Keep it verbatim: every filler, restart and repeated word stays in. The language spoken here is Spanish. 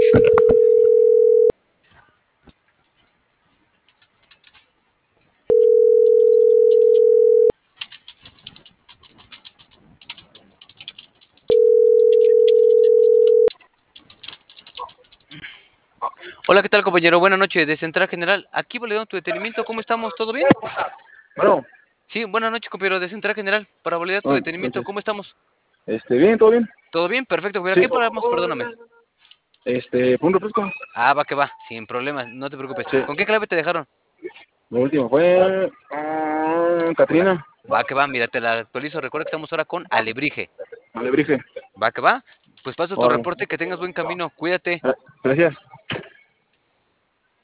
Hola, ¿qué tal, compañero? Buenas noches, de Central General. Aquí validando tu detenimiento. ¿Cómo estamos? ¿Todo bien? Bueno, Sí, buenas noches, compañero, de Central General. Para validar tu buenas detenimiento, noches. ¿cómo estamos? Este, bien, todo bien. ¿Todo bien? Perfecto, compañero. Sí. ¿Qué paramos? Perdóname. Este, fue un refresco. Ah, va que va, sin problemas, no te preocupes. Sí. ¿Con qué clave te dejaron? Lo último fue ah, Catrina. Va que va, mira, te la actualizo. Recuerda que estamos ahora con Alebrije. Alebrije. Va que va. Pues paso tu Órale. reporte, que tengas buen camino. Cuídate. Gra- Gracias.